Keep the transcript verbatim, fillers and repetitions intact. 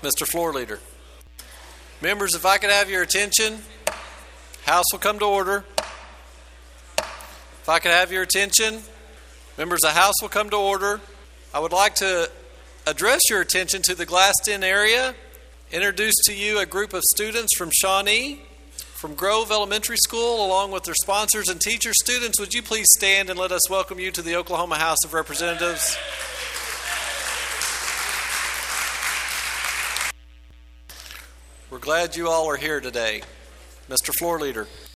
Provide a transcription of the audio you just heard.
Mister Floor Leader. Members, if I could have your attention, House will come to order. If I could have your attention, members, the House will come to order. I would like to address your attention to the glassed in area, introduce to you a group of students from Shawnee, from Grove Elementary School, along with their sponsors and teachers. Students, would you please stand and let us welcome you to the Oklahoma House of Representatives? We're glad you all are here today. Mister Floor Leader.